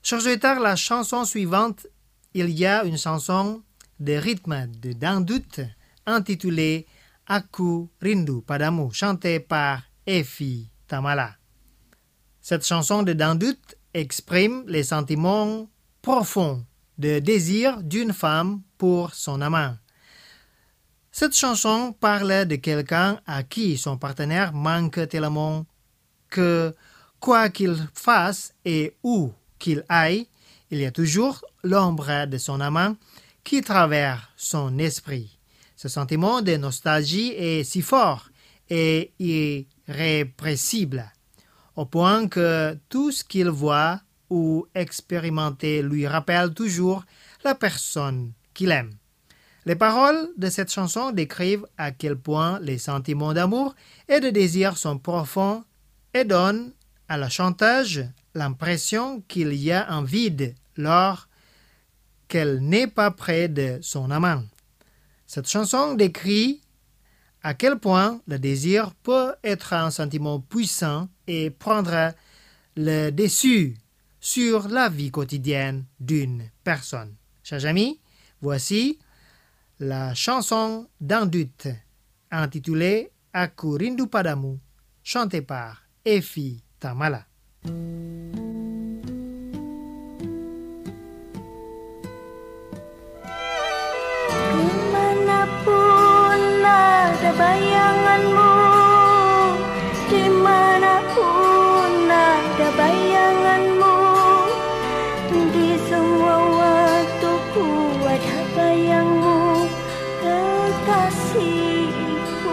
Sur guitare, la chanson suivante, il y a une chanson de rythme de dangdut intitulée Aku Rindu Padamu, chantée par Evi Tamala. Cette chanson de dangdut exprime les sentiments profonds de désir d'une femme pour son amant. Cette chanson parle de quelqu'un à qui son partenaire manque tellement que, quoi qu'il fasse et où qu'il aille, il y a toujours l'ombre de son amant qui traverse son esprit. Ce sentiment de nostalgie est si fort et irrépressible, au point que tout ce qu'il voit ou expérimente lui rappelle toujours la personne qu'il aime. Les paroles de cette chanson décrivent à quel point les sentiments d'amour et de désir sont profonds et donnent à la chanteuse l'impression qu'il y a un vide lors qu'elle n'est pas près de son amant. Cette chanson décrit à quel point le désir peut être un sentiment puissant et prendre le dessus sur la vie quotidienne d'une personne. Chers amis, voici la chanson dangdut intitulée Aku Rindu Padamu, chantée par Evi Tamala. Kemanapun ada bayanganmu, dimanapun ada bayanganmu, di semua waktuku ada bayangmu, kekasihku.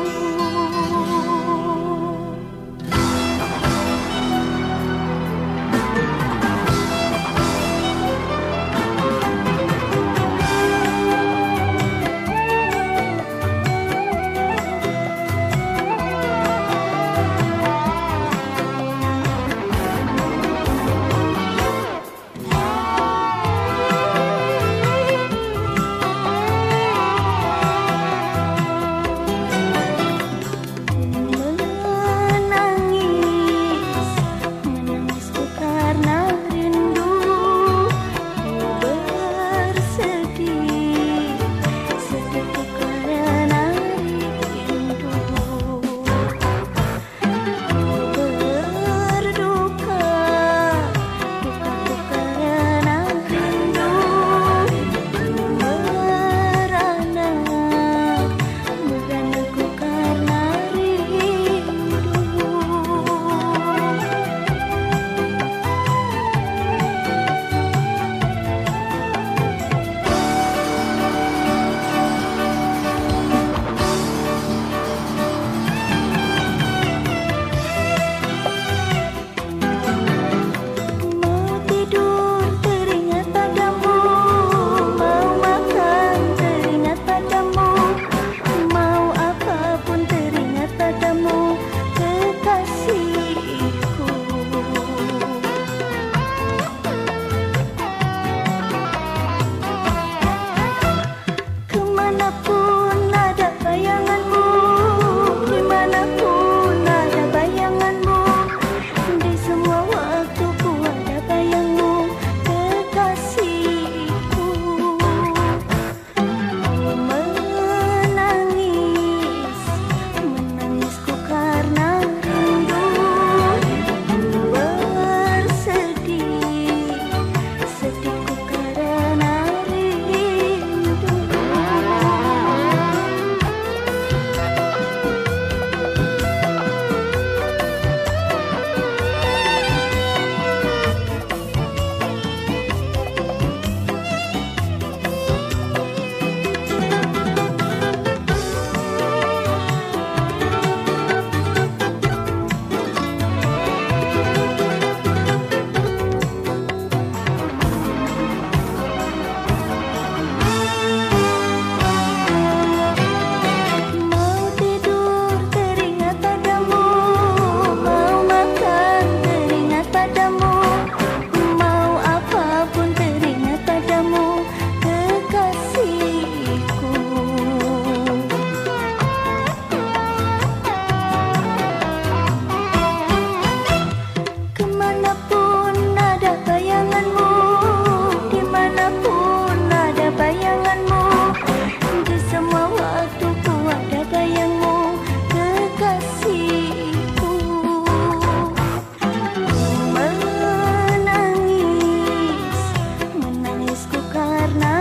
karena